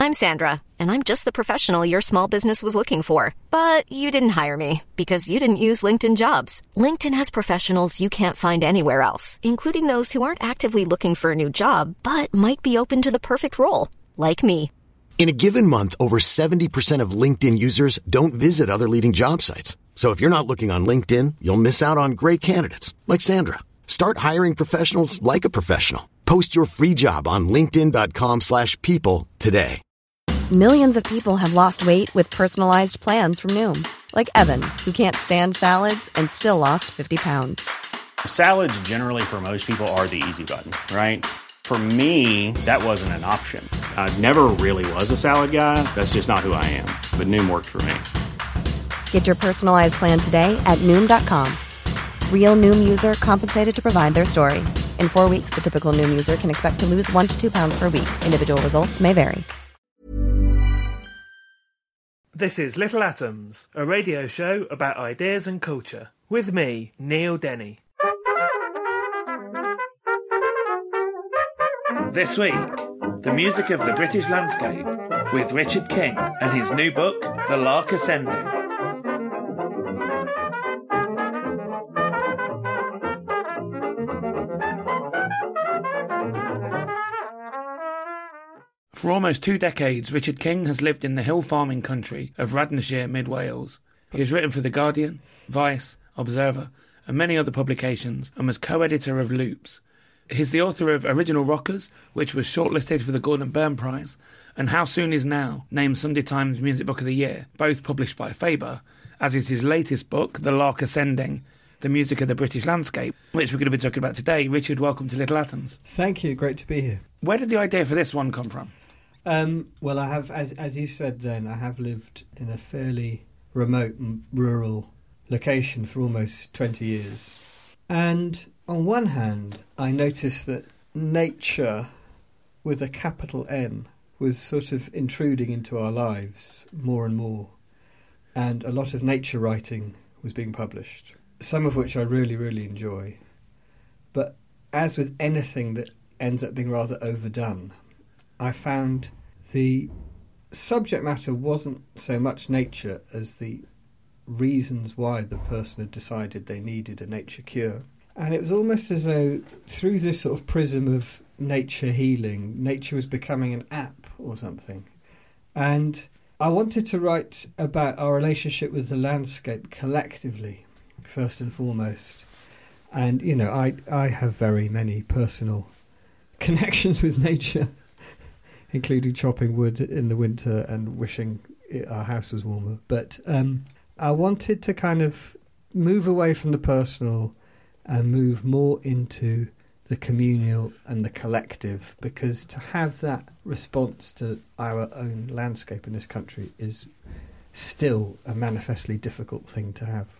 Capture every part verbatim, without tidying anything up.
I'm Sandra, and I'm just the professional your small business was looking for. But you didn't hire me because you didn't use LinkedIn Jobs. LinkedIn has professionals you can't find anywhere else, including those who aren't actively looking for a new job, but might be open to the perfect role, like me. In a given month, over seventy percent of LinkedIn users don't visit other leading job sites. So if you're not looking on LinkedIn, you'll miss out on great candidates like Sandra. Start hiring professionals like a professional. Post your free job on linkedin.com slash people today. Millions of people have lost weight with personalized plans from Noom. Like Evan, who can't stand salads and still lost fifty pounds. Salads generally for most people are the easy button, right? For me, that wasn't an option. I never really was a salad guy. That's just not who I am. But Noom worked for me. Get your personalized plan today at Noom dot com. Real Noom user compensated to provide their story. In four weeks, the typical Noom user can expect to lose one to two pounds per week. Individual results may vary. This is Little Atoms, a radio show about ideas and culture. With me, Neil Denny. This week, the music of the British landscape with Richard King and his new book, The Lark Ascending. For almost two decades, Richard King has lived in the hill farming country of Radnorshire, mid Wales. He has written for The Guardian, Vice, Observer, and many other publications, and was co-editor of Loops. He's the author of Original Rockers, which was shortlisted for the Gordon Byrne Prize, and How Soon Is Now, named Sunday Times Music Book of the Year, both published by Faber, as is his latest book, The Lark Ascending, the music of the British landscape, which we're going to be talking about today. Richard, welcome to Little Atoms. Thank you, great to be here. Where did the idea for this one come from? Um, well, I have, as as you said then, I have lived in a fairly remote and rural location for almost twenty years. And on one hand, I noticed that nature, with a capital N, was sort of intruding into our lives more and more. And a lot of nature writing was being published, some of which I really, really enjoy. But as with anything that ends up being rather overdone, I found the subject matter wasn't so much nature as the reasons why the person had decided they needed a nature cure. And it was almost as though through this sort of prism of nature healing, nature was becoming an app or something. And I wanted to write about our relationship with the landscape collectively, first and foremost. And, you know, I, I have very many personal connections with nature, including chopping wood in the winter and wishing it, our house was warmer. But um, I wanted to kind of move away from the personal and move more into the communal and the collective, because to have that response to our own landscape in this country is still a manifestly difficult thing to have.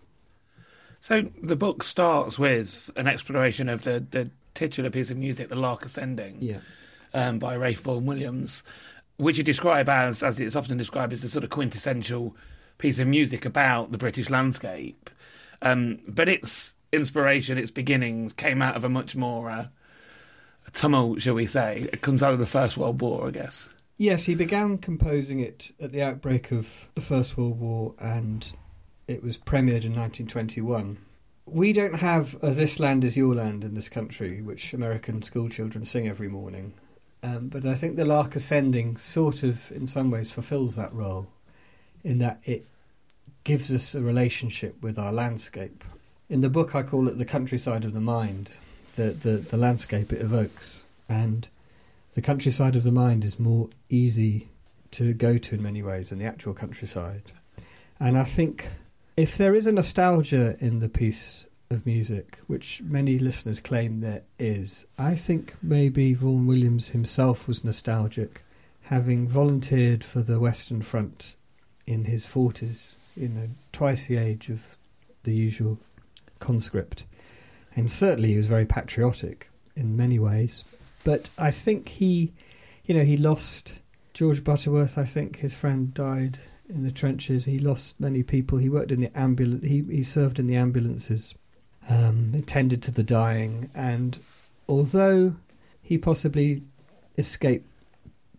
So the book starts with an exploration of the, the titular piece of music, The Lark Ascending, Yeah. um, by Ralph Vaughan Williams, which you describe as, as it's often described, as the sort of quintessential piece of music about the British landscape. Um, but its inspiration, its beginnings, came out of a much more uh, a tumult, shall we say. It comes out of the First World War, I guess. Yes, he began composing it at the outbreak of the First World War, and it was premiered in nineteen twenty-one. We don't have a This Land Is Your Land in this country, which American schoolchildren sing every morning. Um, but I think The Lark Ascending sort of, in some ways, fulfills that role, in that it gives us a relationship with our landscape. In the book I call it the countryside of the mind, the, the, the landscape it evokes. And the countryside of the mind is more easy to go to in many ways than the actual countryside. And I think if there is a nostalgia in the piece of music, which many listeners claim there is, I think maybe Vaughan Williams himself was nostalgic, having volunteered for the Western Front in his forties, you know, twice the age of the usual conscript. And certainly he was very patriotic in many ways. But I think he, you know, he lost George Butterworth. I think his friend died in the trenches. He lost many people. He worked in the ambulance. He, he served in the ambulances, um, attended to the dying. And although he possibly escaped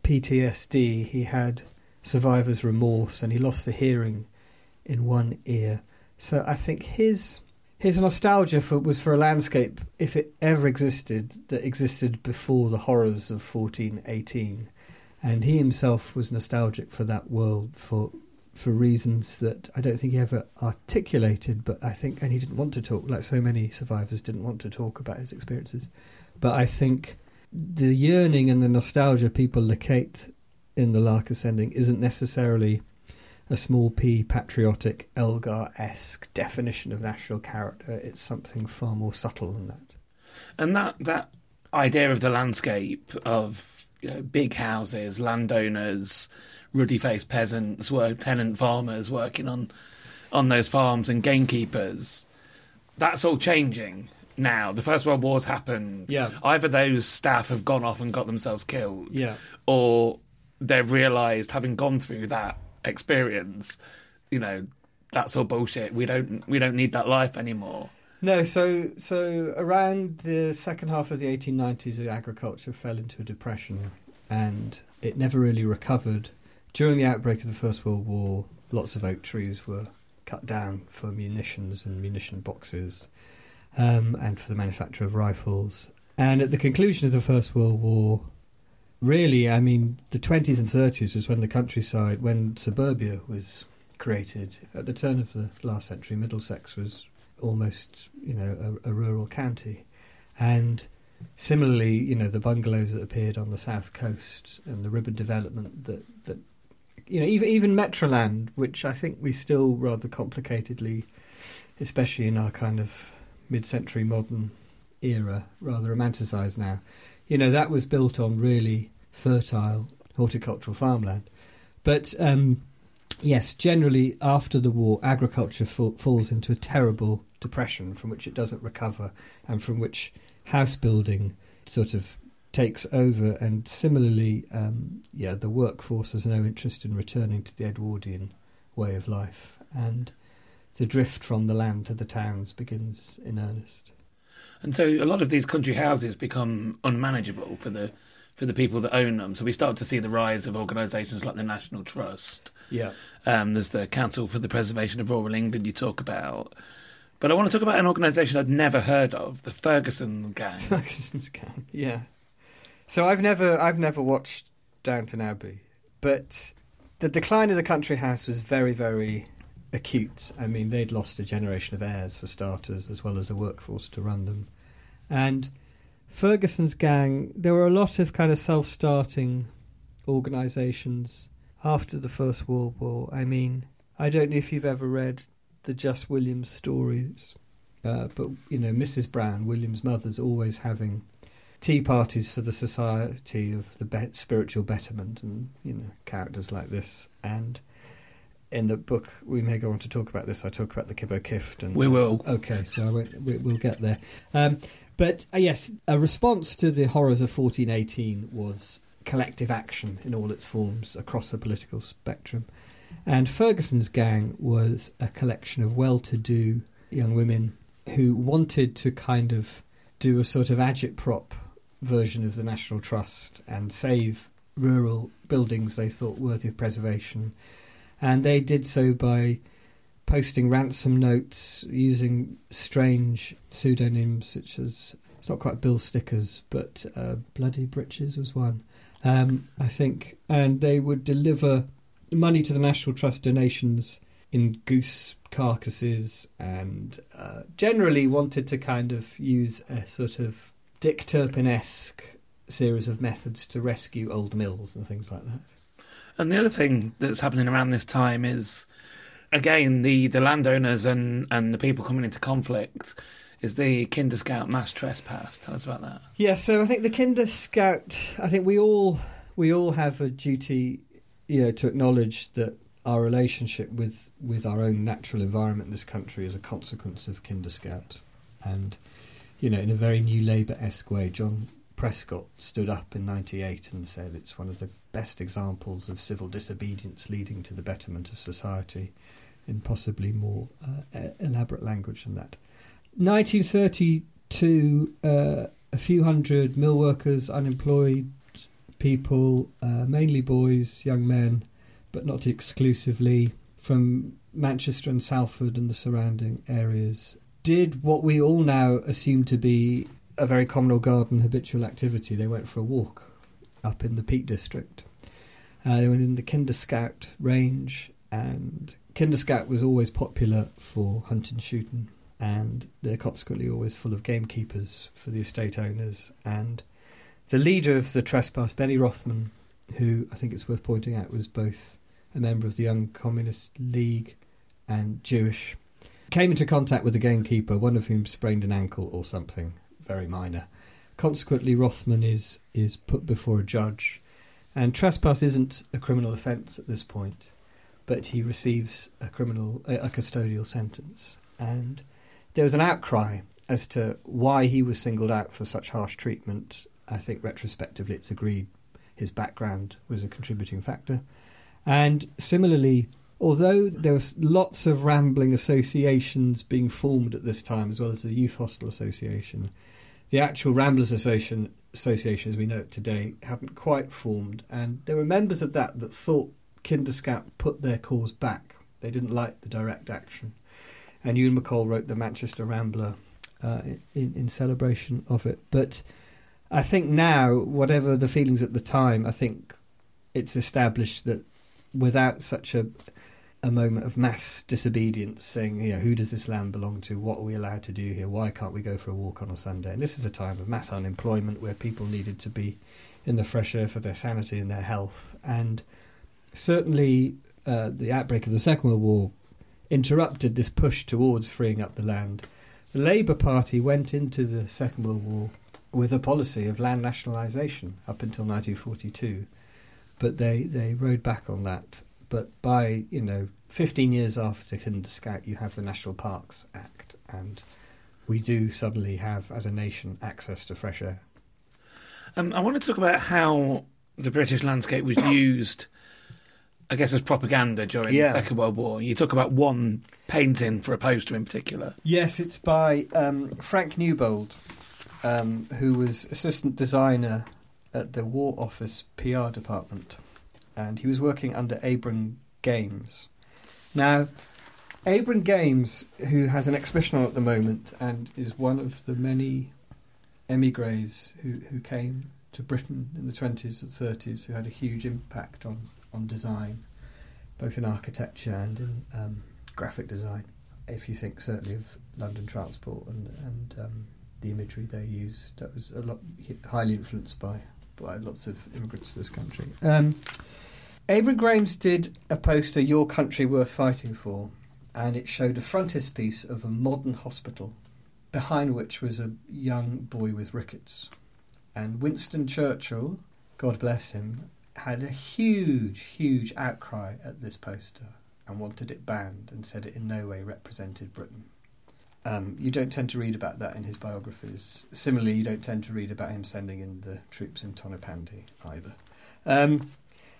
P T S D, he had survivor's remorse, and he lost the hearing in one ear. So I think his his nostalgia for, was for a landscape, if it ever existed, that existed before the horrors of fourteen eighteen. And he himself was nostalgic for that world for for reasons that I don't think he ever articulated, but I think, and he didn't want to talk, like so many survivors didn't want to talk about his experiences. But I think the yearning and the nostalgia people locate in The Lark Ascending isn't necessarily a small p patriotic Elgar-esque definition of national character. It's something far more subtle than that. And that, that idea of the landscape of, you know, big houses, landowners, ruddy-faced peasants, work, tenant farmers working on on those farms, and gamekeepers, that's all changing now. The First World War's happened. Yeah. Either those staff have gone off and got themselves killed, Yeah. or they've realised, having gone through that experience, you know, that's all bullshit. We don't we don't need that life anymore. No, so so around the second half of the eighteen nineties, agriculture fell into a depression, and it never really recovered. During the outbreak of the First World War, lots of oak trees were cut down for munitions and munition boxes, um, and for the manufacture of rifles. And at the conclusion of the First World War, really, I mean, the twenties and thirties was when the countryside, when suburbia was created. At the turn of the last century, Middlesex was almost, you know, a, a rural county. And similarly, you know, the bungalows that appeared on the south coast and the ribbon development that, that you know, even even Metroland, which I think we still rather complicatedly, especially in our kind of mid-century modern era, rather romanticised now. You know, that was built on really fertile horticultural farmland. But, um, yes, generally after the war, agriculture fall, falls into a terrible depression from which it doesn't recover, and from which house building sort of takes over. And similarly, um, yeah, the workforce has no interest in returning to the Edwardian way of life, and the drift from the land to the towns begins in earnest. And so a lot of these country houses become unmanageable for the for the people that own them. So we start to see the rise of organisations like the National Trust. Yeah. Um, there's the Council for the Preservation of Rural England you talk about. But I want to talk about an organisation I'd never heard of, the Ferguson Gang. Ferguson's Gang, yeah. So I've never I've never watched Downton Abbey, but the decline of the country house was very, very acute. I mean, they'd lost a generation of heirs, for starters, as well as a workforce to run them. And Ferguson's Gang, there were a lot of kind of self-starting organisations after the First World War. I mean, I don't know if you've ever read the Just Williams stories, uh, but, you know, Missus Brown, William's mother's always having tea parties for the Society of the Be- Spiritual Betterment, and, you know, characters like this. And in the book, we may go on to talk about this, I talk about the Kibbo Kift. And, we will. Okay, so I won't, we, we'll get there. Um, but, uh, yes, a response to the horrors of fourteen eighteen was collective action in all its forms across the political spectrum. And Ferguson's Gang was a collection of well-to-do young women who wanted to kind of do a sort of agitprop version of the National Trust and save rural buildings they thought worthy of preservation. And they did so by posting ransom notes, using strange pseudonyms such as, it's not quite Bill Stickers, but uh, Bloody Britches was one, um, I think. And they would deliver money to the National Trust donations in goose carcasses, and uh, generally wanted to kind of use a sort of Dick Turpin-esque series of methods to rescue old mills and things like that. And the other thing that's happening around this time is, again, the, the landowners and, and the people coming into conflict, is the Kinder Scout mass trespass. Tell us about that. Yeah, so I think the Kinder Scout, I think we all we all have a duty, you know, to acknowledge that our relationship with, with our own natural environment in this country is a consequence of Kinder Scout. And, you know, in a very New Labour-esque way, John Prescott stood up in ninety-eight and said it's one of the best examples of civil disobedience leading to the betterment of society, in possibly more uh, elaborate language than that. nineteen thirty-two, uh, a few hundred mill workers unemployed, people, uh, mainly boys, young men, but not exclusively, from Manchester and Salford and the surrounding areas, did what we all now assume to be a very communal garden habitual activity. They went for a walk up in the Peak District. Uh, they went in the Kinder Scout range, and Kinder Scout was always popular for hunting, shooting, and they're consequently always full of gamekeepers for the estate owners. And the leader of the trespass, Benny Rothman, who I think it's worth pointing out was both a member of the Young Communist League and Jewish, came into contact with the gamekeeper, one of whom sprained an ankle or something very minor. Consequently, Rothman is, is put before a judge, and trespass isn't a criminal offence at this point, but he receives a criminal, a, a custodial sentence. And there was an outcry as to why he was singled out for such harsh treatment. I think retrospectively it's agreed his background was a contributing factor. And similarly, although there was lots of rambling associations being formed at this time, as well as the Youth Hostel Association, the actual Ramblers Association, association as we know it today, hadn't quite formed. And there were members of that that thought Kinder Scout put their cause back. They didn't like the direct action. And Ewan MacColl wrote the Manchester Rambler uh, in, in celebration of it. But I think now, whatever the feelings at the time, I think it's established that without such a a moment of mass disobedience, saying, you know, who does this land belong to? What are we allowed to do here? Why can't we go for a walk on a Sunday? And this is a time of mass unemployment where people needed to be in the fresh air for their sanity and their health. And certainly uh, the outbreak of the Second World War interrupted this push towards freeing up the land. The Labour Party went into the Second World War with a policy of land nationalisation up until nineteen forty-two, but they, they rode back on that. But by, you know, fifteen years after Kinder Scout, you have the National Parks Act, and we do suddenly have, as a nation, access to fresh air. Um, I want to talk about how the British landscape was used, I guess, as propaganda during yeah. the Second World War. You talk about one painting for a poster in particular. Yes, it's by um, Frank Newbold, um, who was assistant designer at the War Office P R department. And he was working under Abram Games. Now, Abram Games, who has an exhibition on at the moment and is one of the many émigrés who, who came to Britain in the twenties and thirties, who had a huge impact on, on design, both in architecture and in um, graphic design. If you think certainly of London Transport and, and um, the imagery they used, that was a lot highly influenced by, by lots of immigrants to this country. Um, Abram Games did a poster, Your Country Worth Fighting For, and it showed a frontispiece of a modern hospital, behind which was a young boy with rickets. And Winston Churchill, God bless him, had a huge, huge outcry at this poster and wanted it banned and said it in no way represented Britain. Um, you don't tend to read about that in his biographies. Similarly, you don't tend to read about him sending in the troops in Tonypandy either. Um...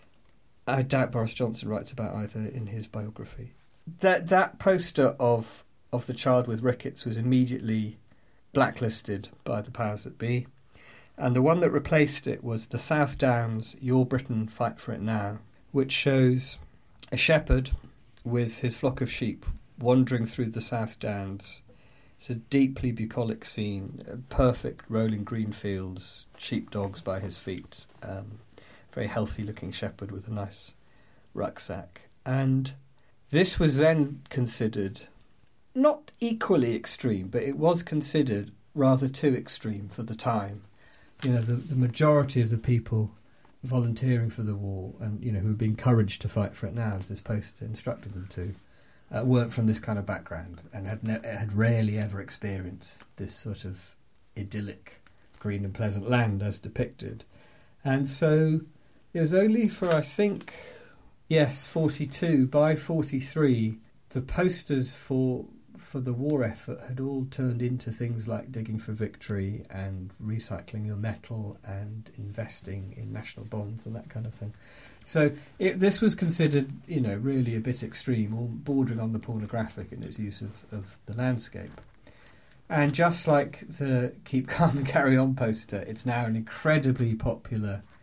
I doubt Boris Johnson writes about either in his biography. That that poster of of the child with rickets was immediately blacklisted by the powers that be, and the one that replaced it was the South Downs, Your Britain, Fight for It Now, which shows a shepherd with his flock of sheep wandering through the South Downs. It's a deeply bucolic scene, perfect rolling green fields, sheepdogs by his feet. Um, very healthy-looking shepherd with a nice rucksack. And this was then considered not equally extreme, but it was considered rather too extreme for the time. You know, the, the majority of the people volunteering for the war and, you know, who were being encouraged to fight for it now, as this poster instructed them to, uh, weren't from this kind of background and had ne- had rarely ever experienced this sort of idyllic green and pleasant land as depicted. And so it was only for, I think, yes, forty-two, by forty-three, the posters for for the war effort had all turned into things like digging for victory and recycling your metal and investing in national bonds and that kind of thing. So it, this was considered, you know, really a bit extreme, or bordering on the pornographic in its use of, of the landscape. And just like the Keep Calm and Carry On poster, it's now an incredibly popular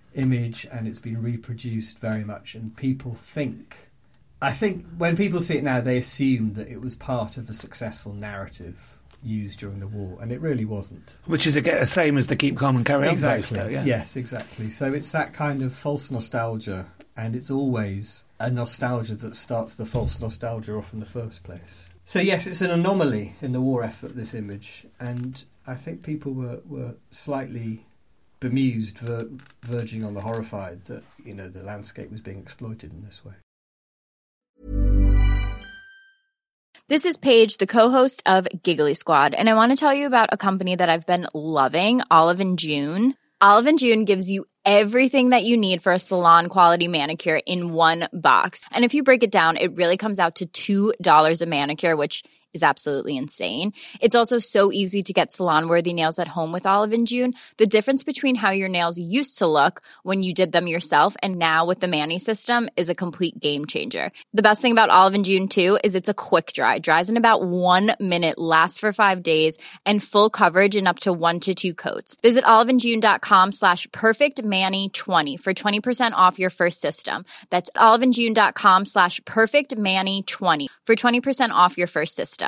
image, and it's been reproduced very much, and people think... I think when people see it now, they assume that it was part of a successful narrative used during the war, and it really wasn't. Which is the same as the Keep Calm and Carry On exactly. poster, yeah. Yes, exactly. So it's that kind of false nostalgia, and it's always a nostalgia that starts the false nostalgia off in the first place. So yes, it's an anomaly in the war effort, this image, and I think people were, were slightly bemused, ver- verging on the horrified, that, you know, the landscape was being exploited in this way. This is Paige, the co-host of Giggly Squad, and I want to tell you about a company that I've been loving, Olive and June. Olive and June gives you everything that you need for a salon-quality manicure in one box. And if you break it down, it really comes out to two dollars a manicure, which is absolutely insane. It's also so easy to get salon-worthy nails at home with Olive and June. The difference between how your nails used to look when you did them yourself and now with the Mani system is a complete game changer. The best thing about Olive and June, too, is it's a quick dry. Dries in about one minute, lasts for five days, and full coverage in up to one to two coats. Visit oliveandjune.com slash perfectmani20 for twenty percent off your first system. That's oliveandjune.com slash perfectmani20 for twenty percent off your first system.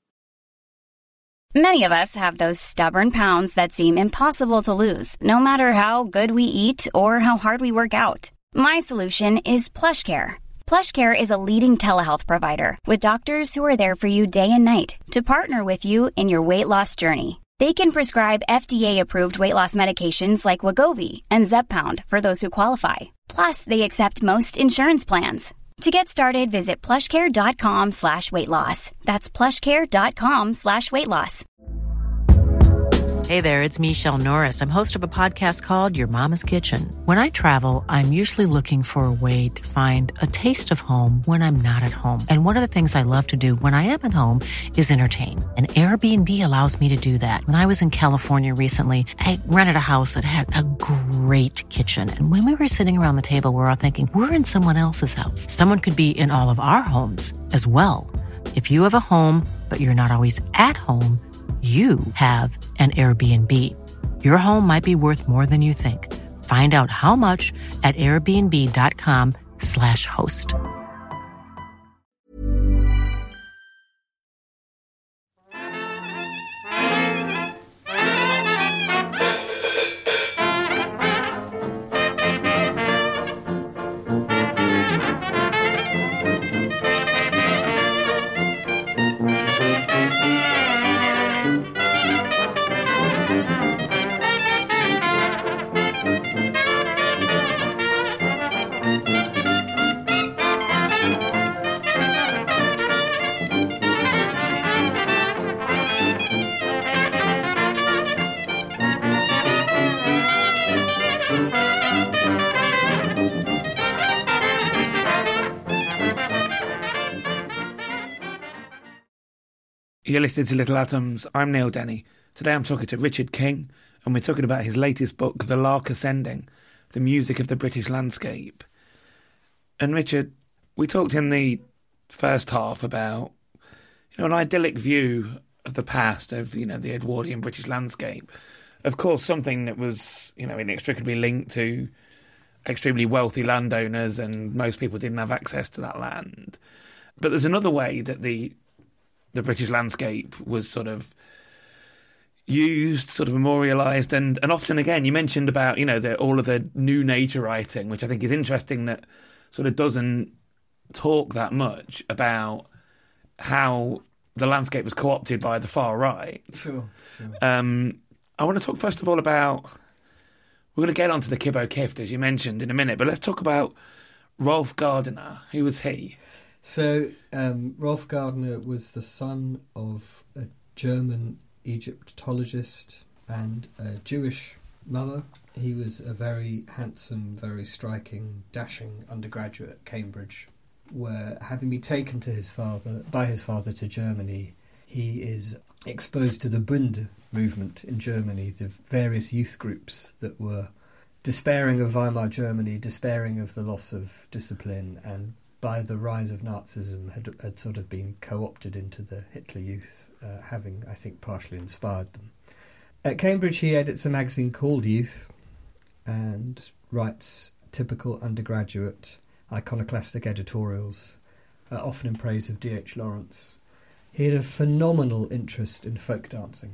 Many of us have those stubborn pounds that seem impossible to lose, no matter how good we eat or how hard we work out. My solution is PlushCare. PlushCare is a leading telehealth provider with doctors who are there for you day and night to partner with you in your weight loss journey. They can prescribe F D A-approved weight loss medications like Wegovy and Zepbound for those who qualify. Plus, they accept most insurance plans. To get started, visit plushcare.com slash weight loss. That's plushcare.com slash weight loss. Hey there, it's Michelle Norris. I'm host of a podcast called Your Mama's Kitchen. When I travel, I'm usually looking for a way to find a taste of home when I'm not at home. And one of the things I love to do when I am at home is entertain. And Airbnb allows me to do that. When I was in California recently, I rented a house that had a great kitchen. And when we were sitting around the table, we were all thinking, we're in someone else's house. Someone could be in all of our homes as well. If you have a home, but you're not always at home, you have an Airbnb. Your home might be worth more than you think. Find out how much at airbnb.com slash host. You're listening to Little Atoms. I'm Neil Denny. Today I'm talking to Richard King, and we're talking about his latest book, The Lark Ascending, The Music of the British Landscape. And Richard, we talked in the first half about, you know, an idyllic view of the past, of, you know, the Edwardian British landscape. Of course, something that was, you know, inextricably linked to extremely wealthy landowners, and most people didn't have access to that land. But there's another way that the the British landscape was sort of used, sort of memorialised, and, and often, again, you mentioned about, you know, the, all of the new nature writing, which I think is interesting, that sort of doesn't talk that much about how the landscape was co-opted by the far right. Sure, sure. Um, I want to talk first of all about, we're going to get onto the Kibbo Kift, as you mentioned, in a minute, but let's talk about Rolf Gardiner. Who was he? So, um, Rolf Gardiner was the son of a German Egyptologist and a Jewish mother. He was a very handsome, very striking, dashing undergraduate at Cambridge, where, having been taken to his father by his father to Germany, he is exposed to the Bund movement in Germany, the various youth groups that were despairing of Weimar Germany, despairing of the loss of discipline, and by the rise of Nazism, had, had sort of been co-opted into the Hitler Youth, uh, having, I think, partially inspired them. At Cambridge, he edits a magazine called Youth, and writes typical undergraduate iconoclastic editorials, uh, often in praise of D H Lawrence. He had a phenomenal interest in folk dancing,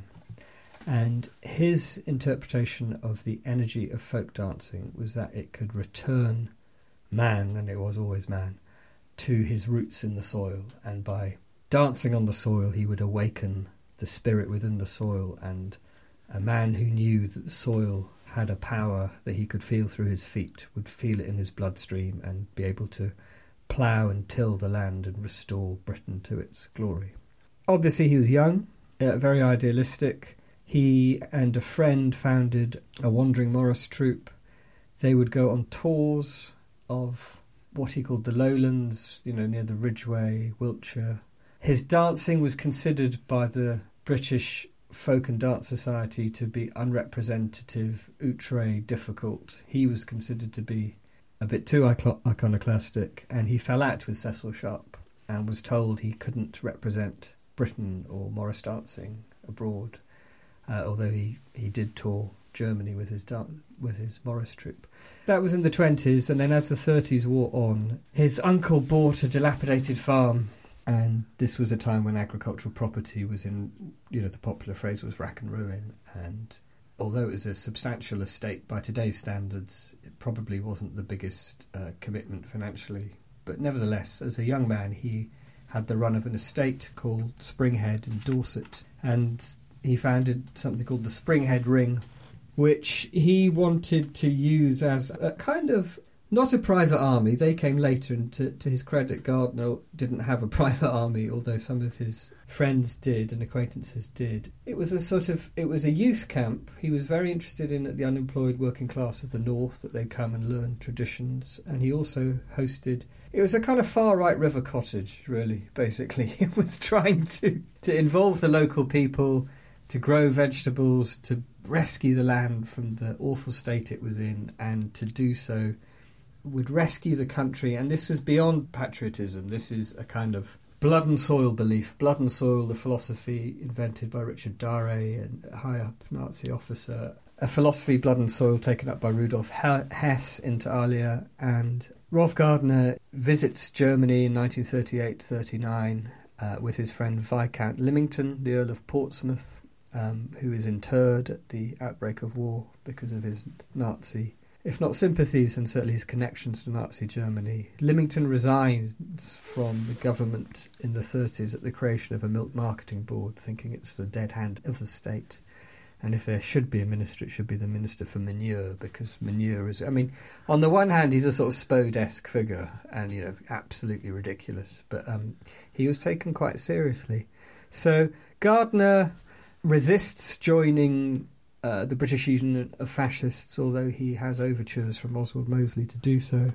and his interpretation of the energy of folk dancing was that it could return man, and it was always man, to his roots in the soil, and by dancing on the soil he would awaken the spirit within the soil, and a man who knew that the soil had a power that he could feel through his feet would feel it in his bloodstream and be able to plough and till the land and restore Britain to its glory. Obviously he was young, uh, very idealistic. He and a friend founded a wandering Morris troupe. They would go on tours of what he called the lowlands, you know, near the Ridgeway, Wiltshire. His dancing was considered by the British Folk and Dance Society to be unrepresentative, outre, difficult. He was considered to be a bit too icon- iconoclastic, and he fell out with Cecil Sharp and was told he couldn't represent Britain or Morris dancing abroad, uh, although he, he did tour Germany with his dan- with his Morris troupe. That was in the twenties, and then as the thirties wore on, his uncle bought a dilapidated farm, and this was a time when agricultural property was in, you know, the popular phrase was rack and ruin, and although it was a substantial estate by today's standards, it probably wasn't the biggest uh, commitment financially. But nevertheless, as a young man, he had the run of an estate called Springhead in Dorset, and he founded something called the Springhead Ring, which he wanted to use as a kind of, not a private army. They came later, and to, to his credit, Gardner didn't have a private army, although some of his friends did and acquaintances did. It was a sort of, it was a youth camp. He was very interested in the unemployed working class of the north, that they'd come and learn traditions, and he also hosted, it was a kind of far-right river cottage, really, basically. It was trying to, to involve the local people, to grow vegetables, to rescue the land from the awful state it was in, and to do so would rescue the country. And this was beyond patriotism. This is a kind of blood and soil belief. Blood and soil, the philosophy invented by Richard Dare, a high-up Nazi officer. A philosophy, blood and soil, taken up by Rudolf Hess inter alia. And Rolf Gardner visits Germany in nineteen thirty-eight thirty-nine uh, with his friend Viscount Lymington, the Earl of Portsmouth, um, who is interred at the outbreak of war because of his Nazi, if not sympathies, and certainly his connections to Nazi Germany. Lymington resigns from the government in the thirties at the creation of a milk marketing board, thinking it's the dead hand of the state. And if there should be a minister, it should be the Minister for Manure, because manure is... I mean, on the one hand, he's a sort of Spode-esque figure and, you know, absolutely ridiculous. But um, he was taken quite seriously. So Gardner resists joining uh, the British Union of Fascists, although he has overtures from Oswald Mosley to do so.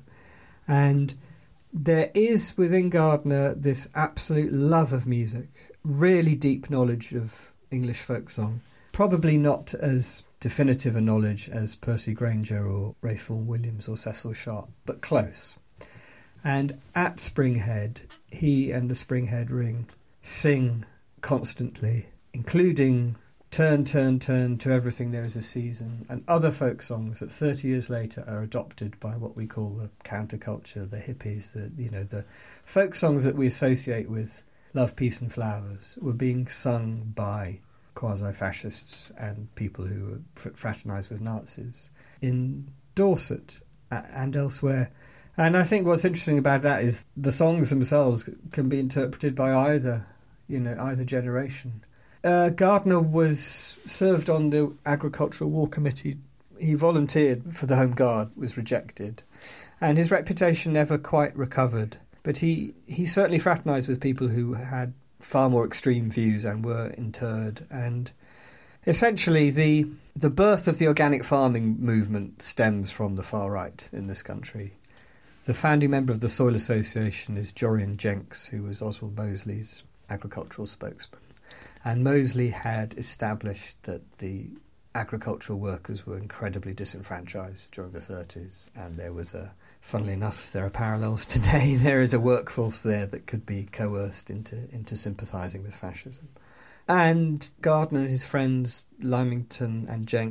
And there is within Gardner this absolute love of music, really deep knowledge of English folk song. Probably not as definitive a knowledge as Percy Grainger or Ralph Vaughan Williams or Cecil Sharp, but close. And at Springhead, he and the Springhead Ring sing constantly, including Turn, Turn, Turn, To Everything There Is a Season, and other folk songs that thirty years later are adopted by what we call the counterculture, the hippies, the, you know, the folk songs that we associate with Love, Peace and Flowers were being sung by quasi-fascists and people who fraternised with Nazis in Dorset and elsewhere. And I think what's interesting about that is the songs themselves can be interpreted by either, you know, either generation. Uh, Gardner was served on the Agricultural War Committee. He volunteered for the Home Guard, was rejected, and his reputation never quite recovered. But he, he certainly fraternised with people who had far more extreme views and were interred. And essentially the the birth of the organic farming movement stems from the far right in this country. The founding member of the Soil Association is Jorian Jenks, who was Oswald Mosley's agricultural spokesman. And Mosley had established that the agricultural workers were incredibly disenfranchised during the thirties, and there was a, funnily enough, there are parallels today, there is a workforce there that could be coerced into, into sympathising with fascism. And Gardner and his friends, Lymington and Jenks,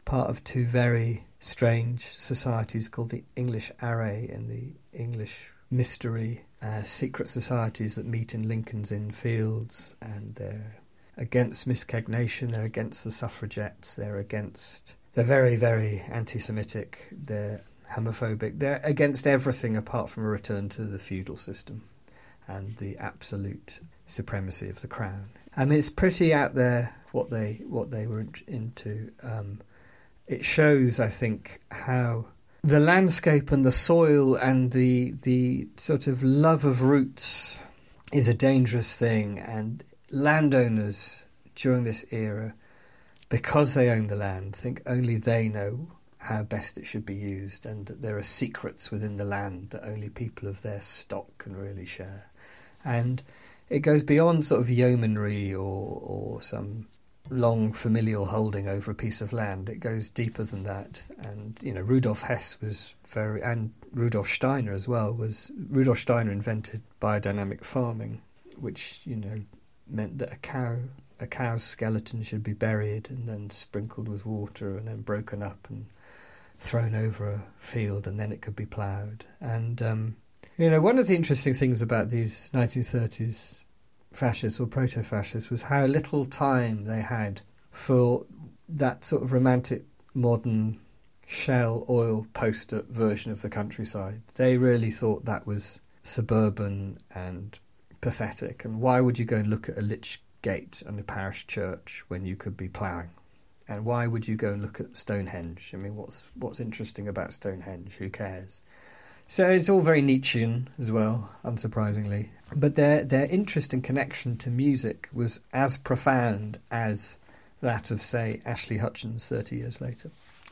part of two very strange societies called the English Array and the English Mystery, uh, secret societies that meet in Lincoln's Inn Fields, and they're against miscegnation, they're against the suffragettes, they're against... They're very, very anti-Semitic, they're homophobic, they're against everything apart from a return to the feudal system and the absolute supremacy of the crown. I mean, it's pretty out there what they what they were into. Um, it shows, I think, how the landscape and the soil and the the sort of love of roots is a dangerous thing, and landowners during this era, because they own the land, think only they know how best it should be used, and that there are secrets within the land that only people of their stock can really share. And it goes beyond sort of yeomanry or, or some long familial holding over a piece of land. It goes deeper than that. And, you know, Rudolf Hess was very, and Rudolf Steiner as well, was, Rudolf Steiner invented biodynamic farming, which, you know, meant that a cow, a cow's skeleton should be buried and then sprinkled with water and then broken up and thrown over a field, and then it could be ploughed. And, um, you know, one of the interesting things about these nineteen thirties fascists or proto-fascists was how little time they had for that sort of romantic, modern, Shell oil poster version of the countryside. They really thought that was suburban and pathetic. And why would you go and look at a lich gate and a parish church when you could be ploughing? And why would you go and look at Stonehenge? I mean, what's what's interesting about Stonehenge? Who cares? So it's all very Nietzschean as well, unsurprisingly. But their their interest and connection to music was as profound as that of, say, Ashley Hutchins thirty years later.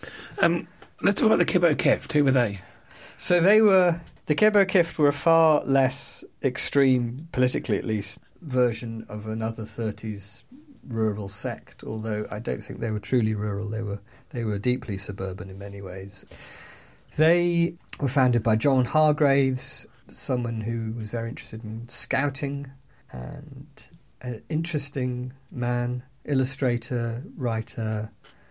Um, let's talk about the Kibbo Kift. Who were they? So they were... The Kibbo Kift were a far less extreme, politically at least, version of another thirties rural sect, although I don't think they were truly rural. They were they were deeply suburban in many ways. They were founded by John Hargraves, someone who was very interested in scouting, and an interesting man, illustrator, writer,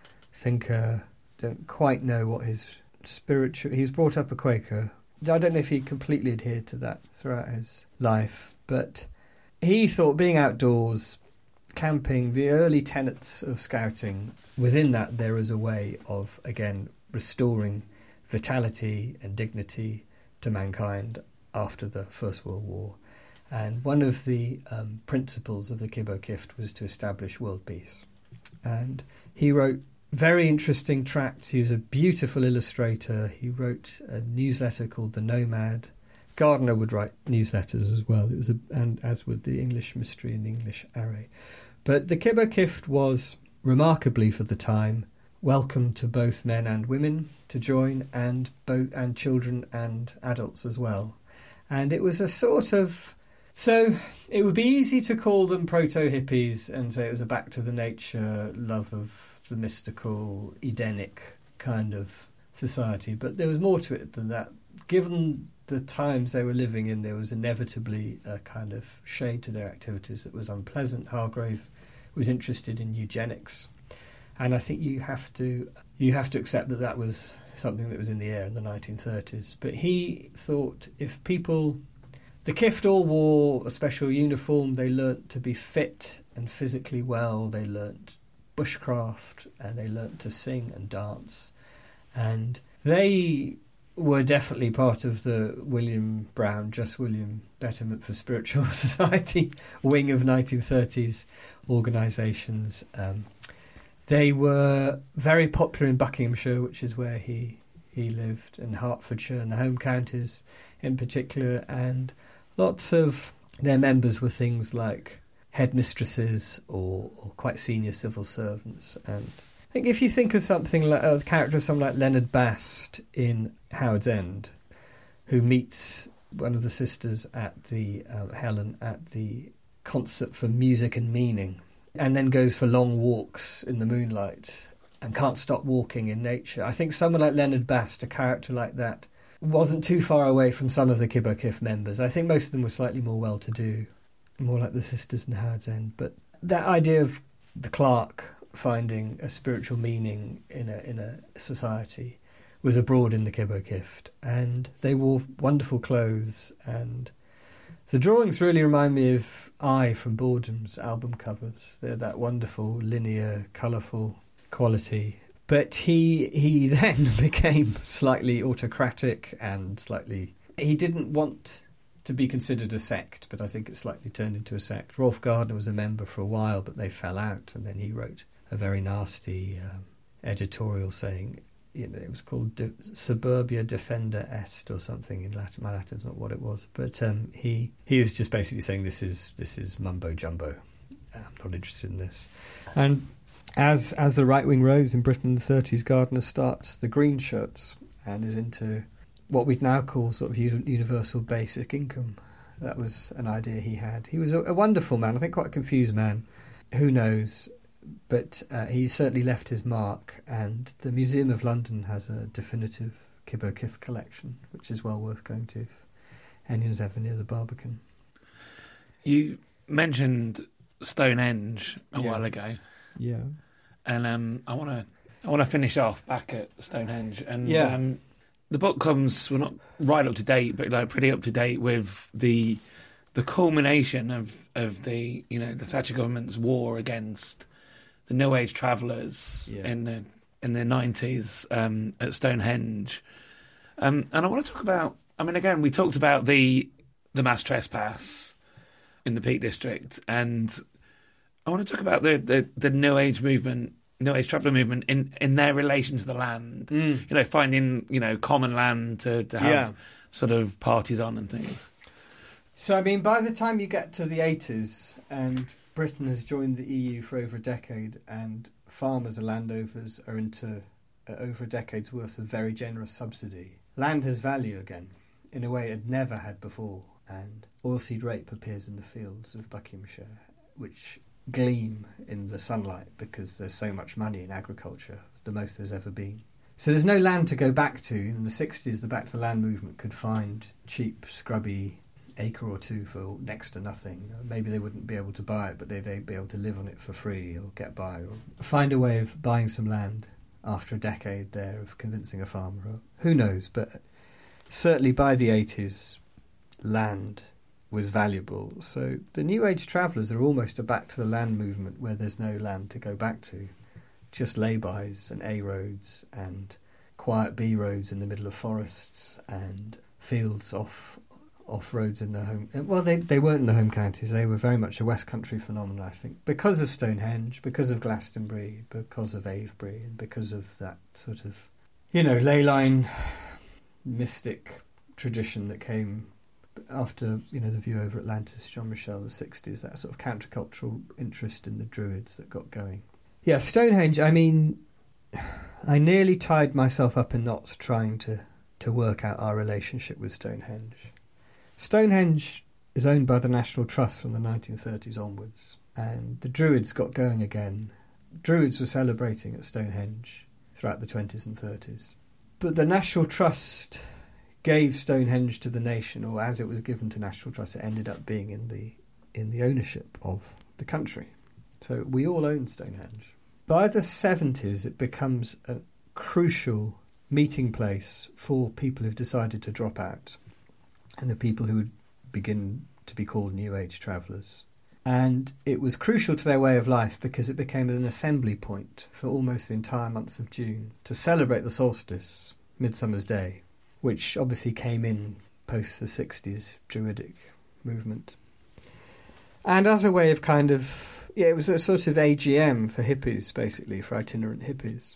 thinker. Don't quite know what his spiritual... He was brought up a Quaker. I don't know if he completely adhered to that throughout his life, but he thought being outdoors, camping, the early tenets of scouting, within that there is a way of, again, restoring vitality and dignity to mankind after the First World War. And one of the um, principles of the Kibbo Kift was to establish world peace. And he wrote very interesting tracts. He was a beautiful illustrator. He wrote a newsletter called The Nomad. Gardner would write newsletters as well, it was a, and as would the English Mystery and the English Array. But the Kibbo Kift was, remarkably for the time, welcome to both men and women to join, and both and children and adults as well. And it was a sort of... So it would be easy to call them proto-hippies and say it was a back to the nature, love of the mystical, Edenic kind of society. But there was more to it than that. Given the times they were living in, there was inevitably a kind of shade to their activities that was unpleasant. Hargrave was interested in eugenics, and I think you have to you have to accept that that was something that was in the air in the nineteen thirties. But he thought if people... The Kift all wore a special uniform. They learnt to be fit and physically well. They learnt bushcraft, and they learnt to sing and dance. And they were definitely part of the William Brown, Just William Betterment for Spiritual Society wing of nineteen thirties organisations. Um, they were very popular in Buckinghamshire, which is where he, he lived, and Hertfordshire and the home counties in particular. And lots of their members were things like headmistresses or, or quite senior civil servants. And I think if you think of something like a character of someone like Leonard Bast in Howard's End, who meets one of the sisters at the uh, Helen at the concert for Music and Meaning, and then goes for long walks in the moonlight and can't stop walking in nature. I think someone like Leonard Bast, a character like that, wasn't too far away from some of the Kibbo Kift members. I think most of them were slightly more well-to-do, more like the sisters in Howard's End. But that idea of the clerk finding a spiritual meaning in a in a society was abroad in the Kibbo Kift, and they wore wonderful clothes, and the drawings really remind me of I from Boredom's album covers. They're that wonderful, linear, colourful quality. But he he then became slightly autocratic and slightly... He didn't want to be considered a sect, but I think it slightly turned into a sect. Rolf Gardner was a member for a while, but they fell out, and then he wrote a very nasty um, editorial saying, you know, it was called De- Suburbia Defender Est or something in Latin. My Latin's not what it was, but um, he he was just basically saying this is this is mumbo jumbo. I'm not interested in this. And as as the right wing rose in Britain in the thirties, Gardner starts the Green Shirts and is into what we'd now call sort of universal basic income. That was an idea he had. He was a, a wonderful man. I think quite a confused man. Who knows? But uh, he certainly left his mark, and the Museum of London has a definitive Kibbo Kift collection, which is well worth going to if anyone's ever near the Barbican. You mentioned Stonehenge a yeah. while ago, yeah, and um, I want to I want to finish off back at Stonehenge, and yeah. um, the book comes well not right up to date, but like pretty up to date with the the culmination of of the you know the Thatcher government's war against the New Age travellers yeah. in the in the nineties um, at Stonehenge, um, and I want to talk about. I mean, again, we talked about the the mass trespass in the Peak District, and I want to talk about the, the, the New Age movement, New Age traveller movement in, in their relation to the land. Mm. You know, finding you know common land to to have yeah. sort of parties on and things. So, I mean, by the time you get to the eighties and Britain has joined the E U for over a decade, and farmers and landowners are into uh, over a decade's worth of very generous subsidy. Land has value again, in a way it never had before, and oilseed rape appears in the fields of Buckinghamshire, which gleam in the sunlight because there's so much money in agriculture, the most there's ever been. So there's no land to go back to. In the sixties, the Back to the Land movement could find cheap, scrubby acre or two for next to nothing. Maybe they wouldn't be able to buy it, but they'd be able to live on it for free or get by or find a way of buying some land after a decade there of convincing a farmer. Or, who knows? But certainly by the eighties, land was valuable. So the New Age travellers are almost a back to the land movement where there's no land to go back to. Just lay-bys and A roads and quiet B roads in the middle of forests and fields off off roads in the home. Well, they they weren't in the home counties. They were very much a West Country phenomenon, I think, because of Stonehenge, because of Glastonbury, because of Avebury, and because of that sort of, you know, ley line mystic tradition that came after, you know, the view over Atlantis, John Michel, the sixties, that sort of countercultural interest in the Druids that got going. Yeah, Stonehenge, I mean, I nearly tied myself up in knots trying to, to work out our relationship with Stonehenge. Stonehenge is owned by the National Trust from the nineteen thirties onwards, and the Druids got going again. Druids were celebrating at Stonehenge throughout the twenties and thirties. But the National Trust gave Stonehenge to the nation, or as it was given to National Trust, it ended up being in the in the ownership of the country. So we all own Stonehenge. By the seventies, it becomes a crucial meeting place for people who've decided to drop out, and the people who would begin to be called New Age travellers. And it was crucial to their way of life because it became an assembly point for almost the entire month of June to celebrate the solstice, Midsummer's Day, which obviously came in post the sixties Druidic movement. And as a way of kind of, yeah, it was a sort of A G M for hippies, basically, for itinerant hippies.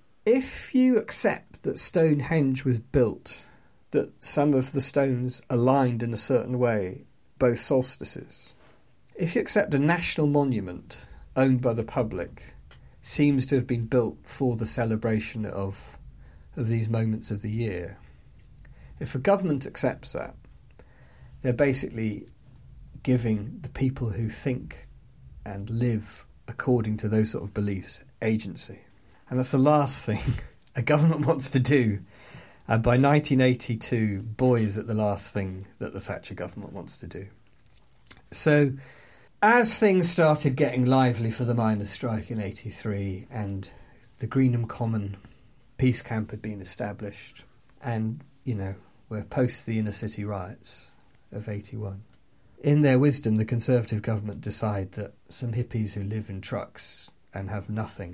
If you accept that Stonehenge was built, that some of the stones aligned in a certain way, both solstices, if you accept a national monument owned by the public seems to have been built for the celebration of of these moments of the year, if a government accepts that, they're basically giving the people who think and live according to those sort of beliefs agency. And that's the last thing a government wants to do. And by nineteen eighty-two, boy, is it the last thing that the Thatcher government wants to do. So as things started getting lively for the miners' strike in eighty-three and the Greenham Common peace camp had been established and, you know, we're post the inner city riots of eighty-one, in their wisdom, the Conservative government decide that some hippies who live in trucks and have nothing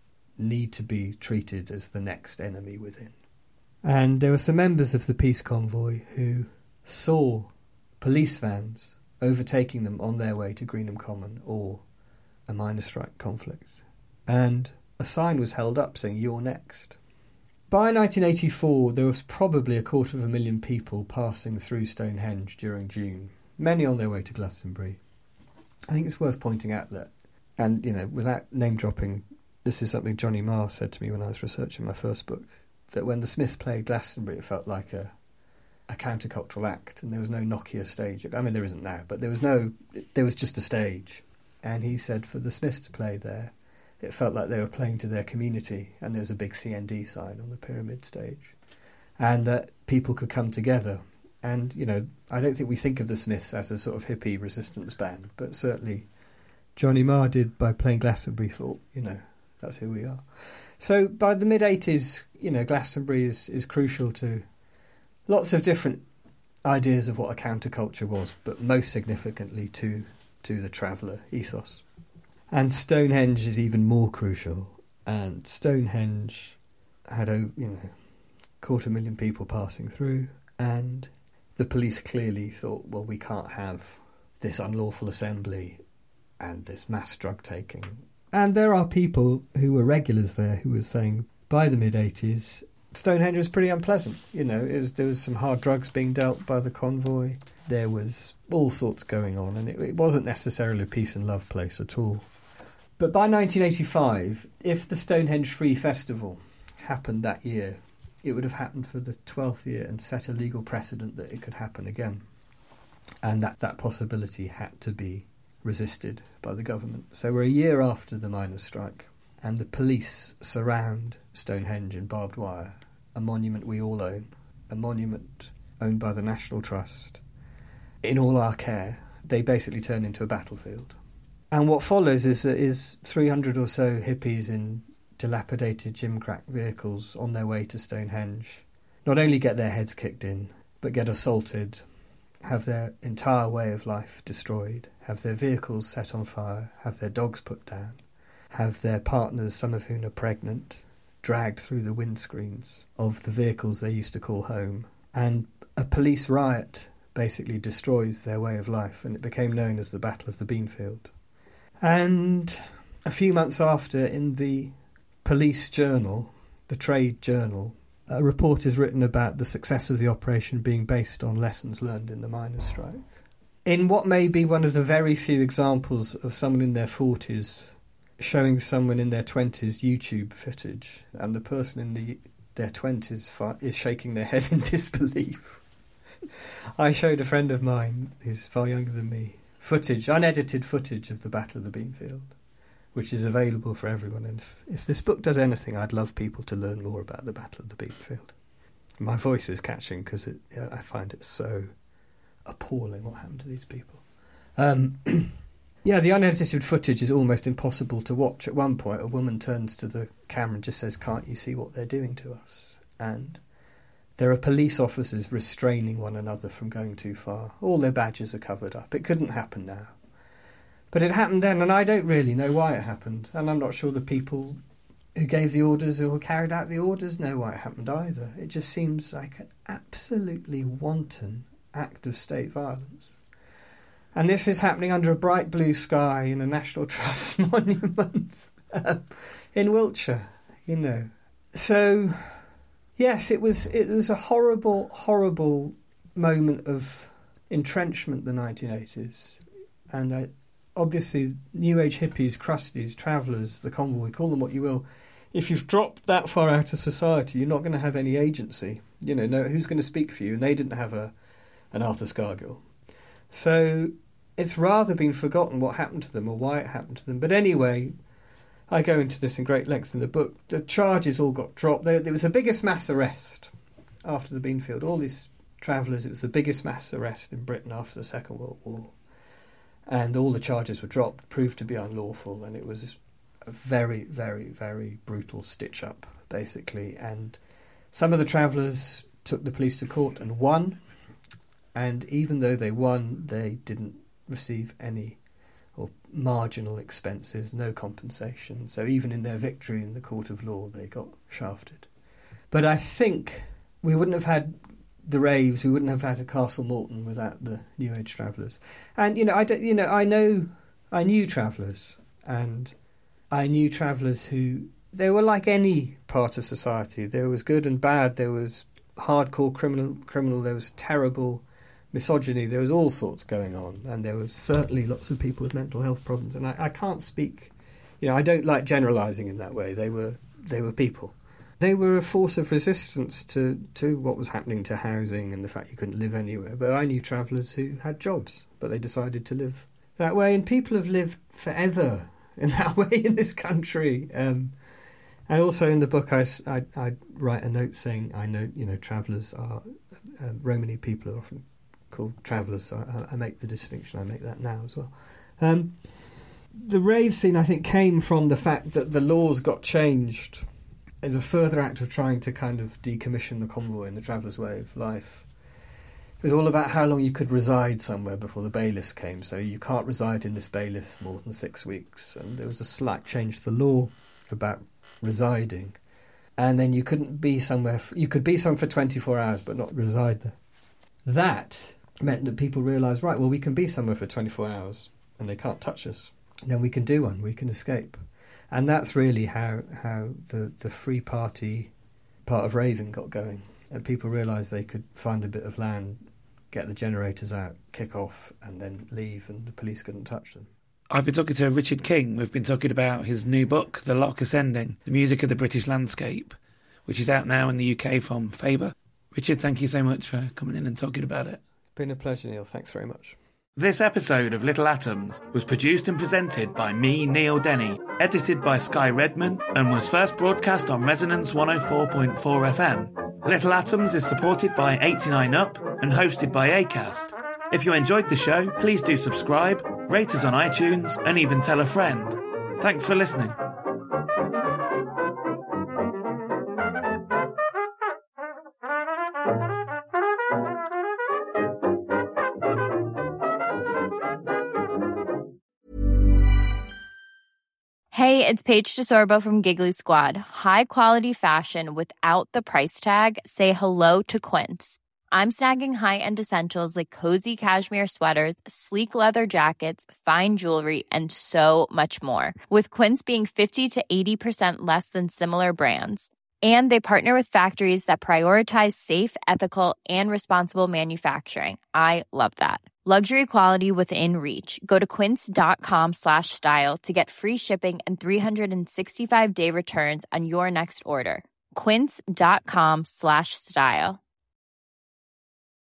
need to be treated as the next enemy within. And there were some members of the peace convoy who saw police vans overtaking them on their way to Greenham Common or a miners' strike conflict. And a sign was held up saying, "You're next." By nineteen eighty-four, there was probably a quarter of a million people passing through Stonehenge during June, many on their way to Glastonbury. I think it's worth pointing out that, and, you know, without name-dropping, this is something Johnny Marr said to me when I was researching my first book, that when the Smiths played Glastonbury, it felt like a, a countercultural act, and there was no Nokia stage. I mean, there isn't now, but there was no, there was just a stage. And he said for the Smiths to play there, it felt like they were playing to their community, and there was a big C N D sign on the pyramid stage, and that people could come together. And, you know, I don't think we think of the Smiths as a sort of hippie resistance band, but certainly Johnny Marr did by playing Glastonbury, thought, you know, that's who we are. So by the mid-eighties, you know, Glastonbury is, is crucial to lots of different ideas of what a counterculture was, but most significantly to to the traveller ethos. And Stonehenge is even more crucial. And Stonehenge had a, you know, quarter million people passing through, and the police clearly thought, well, we can't have this unlawful assembly and this mass drug taking. And there are people who were regulars there who were saying by the mid-eighties, Stonehenge was pretty unpleasant. You know, it was, there was some hard drugs being dealt by the convoy. There was all sorts going on, and it, it wasn't necessarily a peace and love place at all. But by nineteen eighty-five, if the Stonehenge Free Festival happened that year, it would have happened for the twelfth year and set a legal precedent that it could happen again. And that, that possibility had to be resisted by the government. So we're a year after the miners' strike, and the police surround Stonehenge in barbed wire, a monument we all own, a monument owned by the National Trust. In all our care, they basically turn into a battlefield. And what follows is, is three hundred or so hippies in dilapidated gimcrack vehicles on their way to Stonehenge not only get their heads kicked in, but get assaulted, have their entire way of life destroyed, have their vehicles set on fire, have their dogs put down, have their partners, some of whom are pregnant, dragged through the windscreens of the vehicles they used to call home. And a police riot basically destroys their way of life, and it became known as the Battle of the Beanfield. And a few months after, in the police journal, the trade journal, a report is written about the success of the operation being based on lessons learned in the miners' strike. In what may be one of the very few examples of someone in their forties showing someone in their twenties YouTube footage, and the person in the, their twenties is shaking their head in disbelief. I showed a friend of mine, who's far younger than me, footage, unedited footage of the Battle of the Beanfield, which is available for everyone. And if, if this book does anything, I'd love people to learn more about the Battle of the Beanfield. My voice is catching because it, yeah, I find it so appalling what happened to these people. Um, yeah, the unedited footage is almost impossible to watch. At one point, a woman turns to the camera and just says, "Can't you see what they're doing to us?" And there are police officers restraining one another from going too far. All their badges are covered up. It couldn't happen now. But it happened then, and I don't really know why it happened. And I'm not sure the people who gave the orders or who carried out the orders know why it happened either. It just seems like an absolutely wanton act of state violence. And this is happening under a bright blue sky in a National Trust monument um, in Wiltshire, you know. So, yes, it was it was a horrible, horrible moment of entrenchment, the nineteen eighties. And I, obviously, New Age hippies, crusties, travellers, the convoy, call them what you will. If you've dropped that far out of society, you're not going to have any agency. You know, no, who's going to speak for you? And they didn't have a an Arthur Scargill. So it's rather been forgotten what happened to them or why it happened to them. But anyway, I go into this in great length in the book. The charges all got dropped. There, there was the biggest mass arrest after the Beanfield. All these travellers, it was the biggest mass arrest in Britain after the Second World War. and all the charges were dropped, proved to be unlawful, and it was a very, very, very brutal stitch-up, basically. And some of the travellers took the police to court and won, and even though they won, they didn't receive any or marginal expenses, no compensation. So even in their victory in the court of law, they got shafted. But I think we wouldn't have had the raves, we wouldn't have had a Castle Morton without the New Age travellers. And you know, I don't, you know, I know, I knew travellers, and I knew travellers who, they were like any part of society. There was good and bad. There was hardcore criminal, criminal. There was terrible misogyny. There was all sorts going on, and there was certainly lots of people with mental health problems. And I, I can't speak, you know, I don't like generalising in that way. They were, they were people. They were a force of resistance to, to what was happening to housing and the fact you couldn't live anywhere. But I knew travellers who had jobs, but they decided to live that way. And people have lived forever in that way in this country. Um, and also in the book, I, I, I write a note saying, I know, you know, travellers are, uh, Romani people are often called travellers, so I, I make the distinction, I make that now as well. Um, the rave scene, I think, came from the fact that the laws got changed as a further act of trying to kind of decommission the convoy in the traveller's way of life. It was all about how long you could reside somewhere before the bailiffs came. So you can't reside in this bailiff more than six weeks. And there was a slight change to the law about residing. And then you couldn't be somewhere... For, you could be somewhere for twenty-four hours, but not reside there. That meant that people realised, right, well, we can be somewhere for twenty-four hours and they can't touch us. Then we can do one. We can escape. And that's really how, how the, the free party part of raving got going. And people realised they could find a bit of land, get the generators out, kick off, and then leave, and the police couldn't touch them. I've been talking to Richard King. We've been talking about his new book, The Loch Ascending, The Music of the British Landscape, which is out now in the U K from Faber. Richard, thank you so much for coming in and talking about it. Been a pleasure, Neil. Thanks very much. This episode of Little Atoms was produced and presented by me, Neil Denny, edited by Sky Redman, and was first broadcast on Resonance one oh four point four F M. Little Atoms is supported by eighty-nine up and hosted by Acast. If you enjoyed the show, please do subscribe, rate us on iTunes, and even tell a friend. Thanks for listening. Hey, it's Paige DeSorbo from Giggly Squad. High quality fashion without the price tag. Say hello to Quince. I'm snagging high-end essentials like cozy cashmere sweaters, sleek leather jackets, fine jewelry, and so much more. With Quince being fifty to eighty percent less than similar brands. And they partner with factories that prioritize safe, ethical, and responsible manufacturing. I love that. Luxury quality within reach. Go to quince.com slash style to get free shipping and three sixty-five day returns on your next order. Quince.com slash style.